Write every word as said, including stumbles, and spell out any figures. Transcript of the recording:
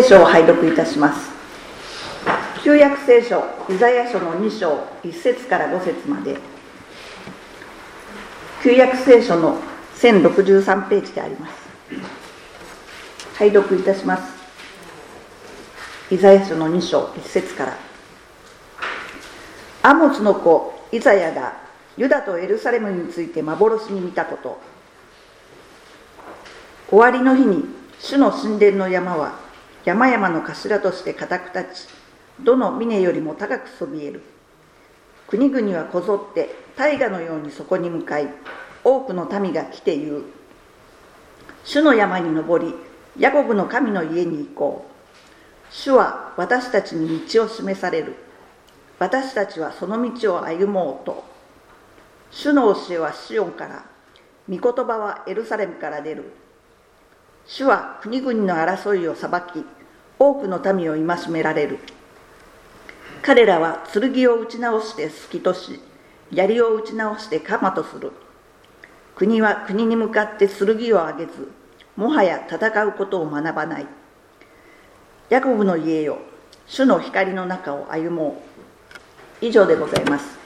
聖書を拝読いたします。旧約聖書イザヤ書のに章いち節からご節まで、旧約聖書のせんろくじゅうさんページであります。拝読いたします。イザヤ書のに章いち節から。アモツの子イザヤがユダとエルサレムについて幻に見たこと。終わりの日に主の神殿の山は山々の頭として固く立ち、どの峰よりも高くそびえる。国々はこぞって大河のようにそこに向かい、多くの民が来て言う。主の山に登り、ヤコブの神の家に行こう。主は私たちに道を示される。私たちはその道を歩もうと。主の教えはシオンから、御言葉はエルサレムから出る。主は国々の争いを裁き、多くの民を戒められる。彼らは剣を打ち直してすきとし、槍を打ち直して鎌とする。国は国に向かって剣を上げず、もはや戦うことを学ばない。ヤコブの家よ、主の光の中を歩もう。以上でございます。